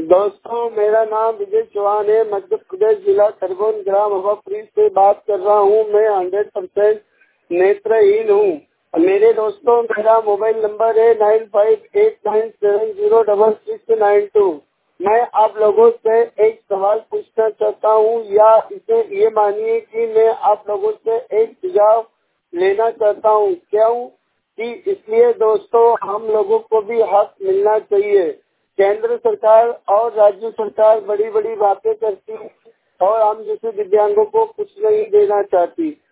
दोस्तों, मेरा नाम विजय चौहान है। मध्य प्रदेश जिला खरगोन ग्राम हवापुरी से बात कर रहा हूँ। मैं 100% नेत्रहीन हूँ। मेरे दोस्तों, मेरा मोबाइल नंबर है 9589706692। मैं आप लोगों से एक सवाल पूछना चाहता हूँ, या इसे ये मानिए कि मैं आप लोगों से एक सुझाव लेना चाहता हूँ। क्यों कि इसलिए दोस्तों, हम लोगों को भी हक मिलना चाहिए। केंद्र सरकार और राज्य सरकार बड़ी बड़ी बातें करती है और हम जैसे दिव्यांगों को कुछ नहीं देना चाहती।